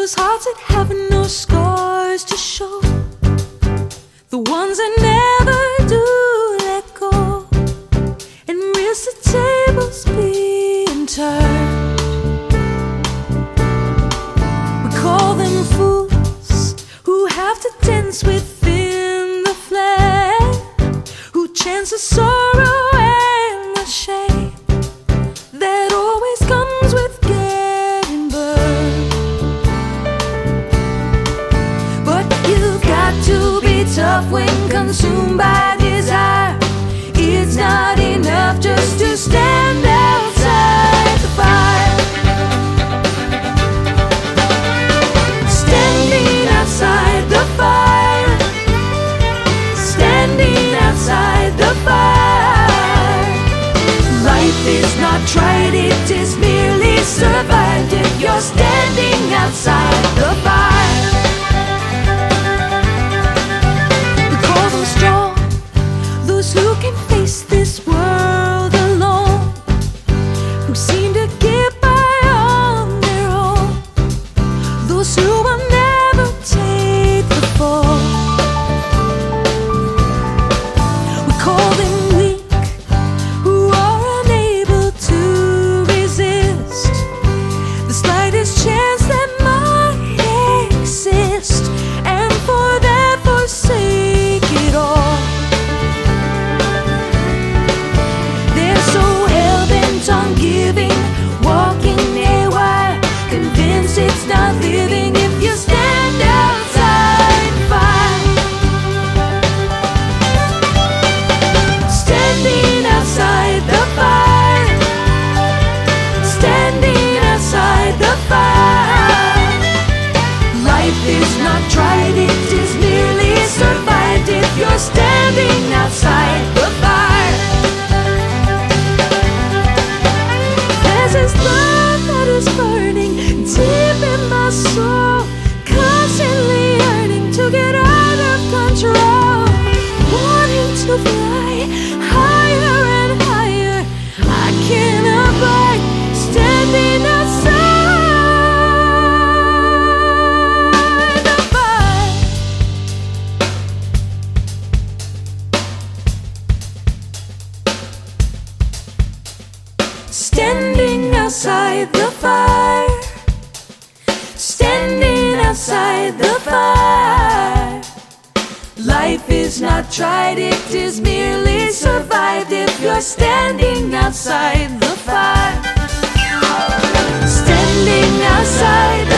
those hearts that have no scars to show, the ones that never do let go and risk the tables being turned. We call them fools who have to dance within the flame, who chance the sorrow and the shame that always comes with getting burned. But you've got to be tough when consumed by desire. It's not enough just to stand outside the fire. Standing outside the fire, standing outside the fire. Life is not tried, it is merely survived if you're standing outside the fire. We call them strong, those who can face this world alone, who seem to get by on their own, those who will never take the fall. We call them weak, who are unable to resist the slightest chance that might exist, and for that forsake it all. They're so hell-bent on giving, walking a wire, convinced it's not living if you stand outside the fire. Standing outside the fire, standing outside the fire. Life is not tried, it is merely survived if you're standing outside the fire. There's this love that is burning deep in my soul, constantly yearning to get out of control, wanting to fly higher and higher. I can't abide standing outside the fire. Standing outside the fire, standing outside the fire. Life is not tried, it is merely survived if you're standing outside the fire. Standing outside the